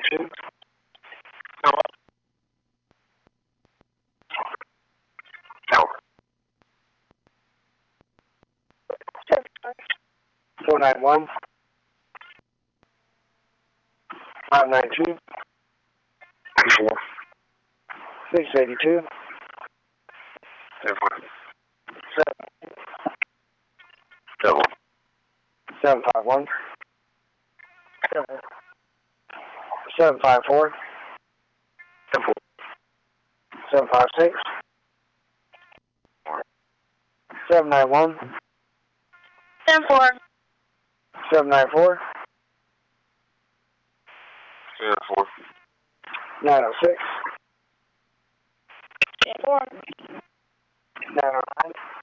2. No. 491. 592. 4. 682. 7. 751. 754. 756. 791. 74. 794. 4. 906. 4. 909.